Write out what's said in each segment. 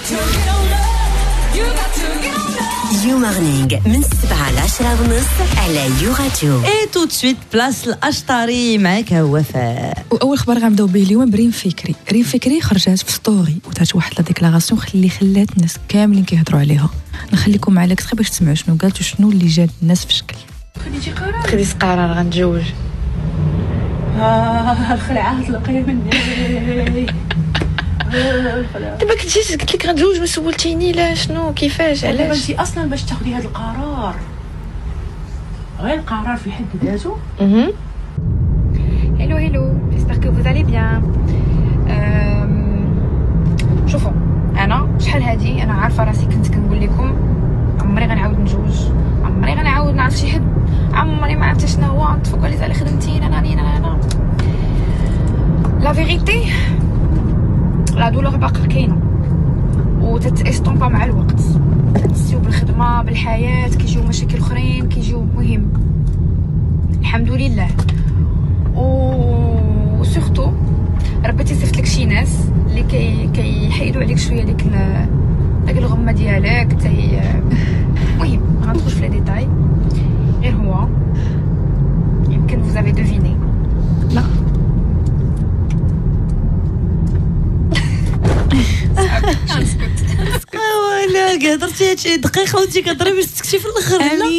You Morning من 7 ل 10:30 على يو راديو. اي تو سويت بلاص الاشطاري معاك وفاء. واول خبر غنبداو به اليوم بريم فكري خرجت في ستوري ودارت واحد لا ديكلاراسيون خلات الناس كاملين كيهضروا عليها. نخليكم مع لك باش تسمعوا شنو قالت وشنو اللي جات الناس في شكل. خديت قرار غنتزوج. الخلعات القيه مني. دابا كنتي قلت لك غنتزوج ما سولتيني لا شنو كيفاش علاش انت اصلا باش تاخدي هذا القرار غير القرار في حد ذاته. هلو j'espère que vous allez bien. شوفوا انا شحال هادي انا عارفه راسي كنت كنقول لكم عمري غنعاود نتزوج، عمري غنعاود نعرف شي حد، عمري ما عرفت شنو هو نتفوق على خدمتي انا لا فيغيتي لا دولور باقا كاينه وتتاستومبا مع الوقت، كنسيو بالخدمه بالحياه كيجيو مشاكل اخرين كيجيو مهم الحمد لله. و سورتو ربي تيصيفط لك شي ناس اللي كيحيدوا عليك شويه داك الغمه ديالك مهم ما غندخلش في لي ديتاي، غير هو يمكن vous avez deviné. لا ولا هضرتي هادشي دقيقه وانت كتهضري باش تسكتي في الاخر.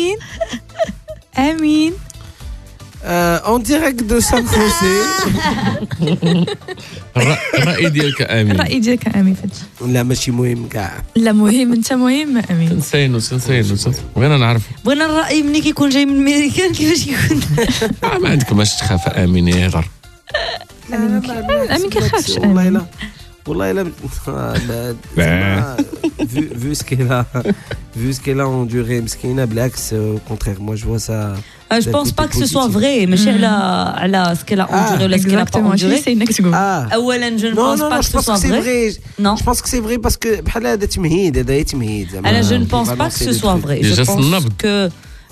امين اون ديريكت دو سان خوسي. الرأي ديالك امين فهادشي. لا ماشي مهم كاع. لا مهم انت مهم امين. تنسينو بغينا نعرف. بغينا الرأي ملي كيكون جاي من الميريكان كيفاش كيكون. ما عندكماش تخاف امين يهضر. امين كيخافش والله لا vu ce qu'elle a enduré مسكينه بالعكس au contraire moi je vois ça. Je pense pas que ce soit vrai ماشي على ce qu'elle a enduré ولا ce qu'elle a pas enduré. اولا je ne pense pas que ce soit vrai. Non, je pense que c'est vrai parce que بحال هذا تمهيد زعما. انا je ne pense pas que ce soit vrai. Je pense que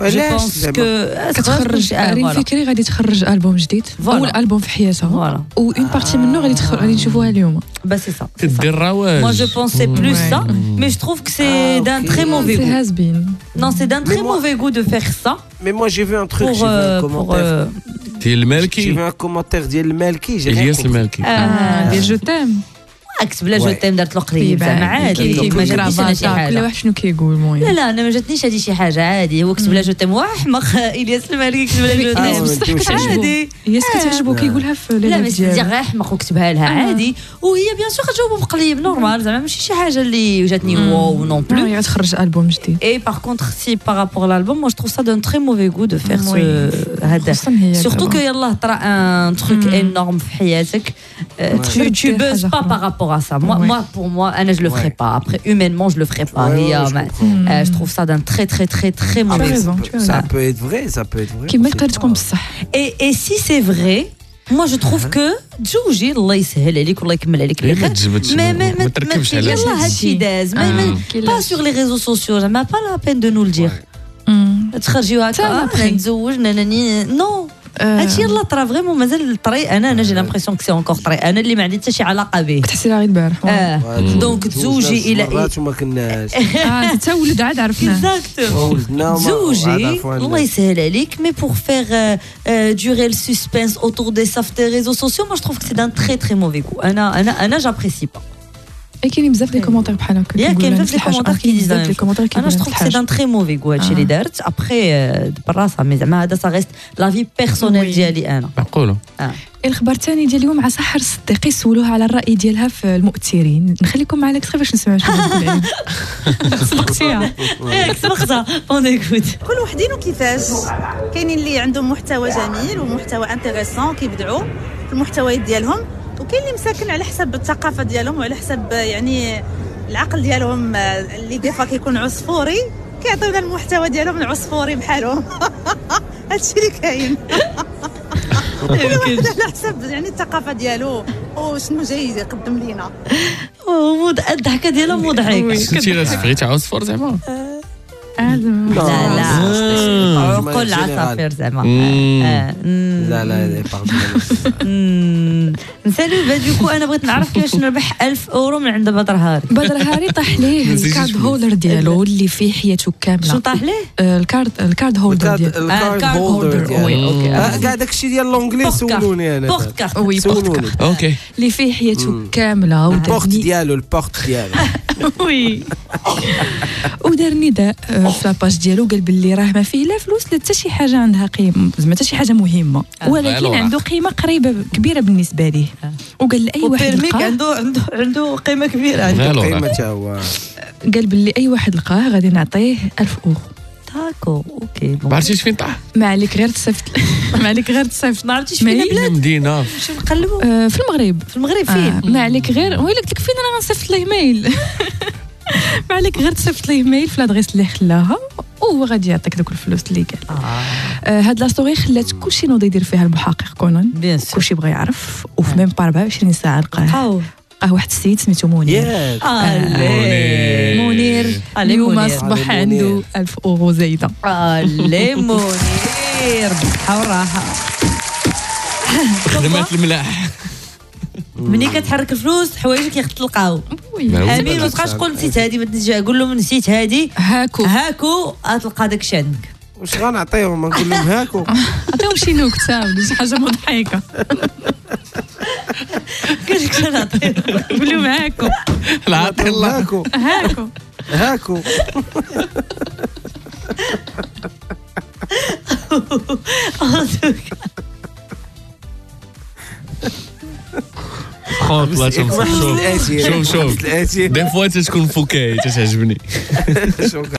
كتخرج ريم فكري غادي تخرج ألبوم جديد، اول ألبوم في حياتها وان بارتي منه غادي نشوفوها اليوم. Bah c'est ça. تدير الرواج. Moi je pensais plus ça, mais je trouve que c'est d'un très mauvais goût. Non, c'est d'un très mauvais goût de faire ça. Mais moi j'ai vu un truc, j'ai vu un commentaire. ديال المالكي. J'ai vu un commentaire ديال المالكي. Elias المالكي. ديال جو تام. عكس بلا جو تيم دارت له قريب زعما عادي ما جاتنيش انا شي حاجه. كل واحد شنو كيقول المهم. لا انا ما جاتنيش هذه شي حاجه عادي. هو كتب لا جو تيم واحمق الياس المالكي كتب لا جو تيم بصح كتعجبو الياس كتعجبو كيقولها في لا ماشي ديال غير احمق وكتبها لها عادي وهي بيان سور كتجاوب بقليب نورمال زعما ماشي شي حاجه اللي جاتني واو نون بلو. هي تخرج البوم جديد. اي باغ كونطخ سي بارابور لالبوم moi je trouve ça d'un très mauvais goût de faire ce هذا surtout que يلاه طرا un truc énorme في حياتك tu buzz pas par rapport à ça. Moi pour moi je le ferai pas. Après humainement je le ferai pas. Je trouve ça d'un très mauvais goût. Ça peut être vrai. كيما يقدر تكون بصح. Et si c'est vrai moi je trouve que تزوجي الله يسهل عليك والله يكمل عليك ما تركبش على يلا هادشي داز pas sur les réseaux sociaux زعما pas la peine de nous le dire. تخرجيو هكا نتزوج ناني نو هادشي يلا طرا فريمون مازال الطري انا جي لامبرسيون كو سي انكور طري انا اللي ما عندي حتى شي علاقه به. تحسي غير البارح دونك تزوجي الى وما كناش حتى ولد عاد عرفناه تزوجي الله يسهل عليك مي بور فيغ durer le suspense autour des réseaux sociaux moi je trouve que c'est d'un très mauvais goût. انا j'apprécie pas. كاين بزاف دي كومونتير بحال هكا كاين بزاف دي كومونتير كيديزو انا جو تروف سي دان تري موفي غو هادشي اللي دارت ابخي براسها مي زعما هذا سا ريست لا في بيرسونيل ديالي انا معقوله. الخبر الثاني ديال اليوم مع سحر الصديقي سولوها على الراي ديالها في المؤثرين. نخليكم مع لك باش نسمعوا شنو تقول عليه. سبقتيها سبقتها اون ايكوت. كل وحدين وكيفاش كاينين اللي عندهم محتوى جميل ومحتوى انتريسون كيبدعوا في المحتويات ديالهم وكاين اللي مساكن على حسب الثقافه ديالهم وعلى حسب يعني العقل ديالهم اللي ديفا كيكون عصفوري كيعطيونا المحتوى ديالهم العصفوري بحالهم. هادشي اللي كاين. على حسب يعني الثقافه ديالو وشنو جاي يقدم لينا. الضحكه ديالها مضحك. كنتي بغيتي عصفور زعما لا عقول العصافير زعما. لا نسالو بديكو. انا بغيت نعرف كيفاش نربح 1000 اورو من عند بدر هاري. بدر هاري طاح ليه الكارد هولدر ديالو اللي فيه حياته كامله. شنو طاح ليه؟ الكارد هولدر ديالو. الكارد هولدر. وي اوكي. كاع داكشي ديال لونجلي سولوني انا. بورت كارت. وي سولوني. اوكي. اللي فيه حياته كامله البورت ديالو وي ودار نداء في لاباج ديالو قال باللي راه ما فيه لا فلوس لا حتى شي حاجه عندها قيمه زعما حتى شي حاجه مهمه ولكن عنده قيمه قريبه كبيره بالنسبه ليه وقال لاي واحد لقاه عنده قيمه كبيره قيمه حتى هو قال باللي اي واحد لقاه غادي نعطيه 1000 اورو داكو اوكي ما عرفتيش فين طاح ما عليك غير تصيفط ما عليك غير تصيفط ما عرفتيش فين البلاد مدينه شنو نقلبوا في المغرب فين ما عليك غير ويلي قلت لك فين انا غنصيفط ليه ميل ما عليك غير تصيفط ليه ميل في لادريس اللي خلاها وهو غادي يعطيك دوك الفلوس اللي قال هاد لا ستوري خلات كلشي نوض يدير فيها المحقق كونان كلشي بغى يعرف وفي ميم با 24 ساعه لقاه واحد السيد سميتو منير منير اليوم اصبح عنده 1000 اورو زايده منير بصحه وراحه خدمات الملاح ملي كتحرك الفلوس حوايجك يختلقاو امين ما تبقاش تقول نسيت هذه ما تنجي قول لهم نسيت هذه هاكو غتلقى داكشي عندك واش غنعطيهم نقول لهم هاكو عطيهم شي نكته ولا شي حاجه مضحكه كيفاش كنعطيهم قول لهم هاكو العاطي الله هاكو والله شوف دي فوا تكون فكاهي تعجبني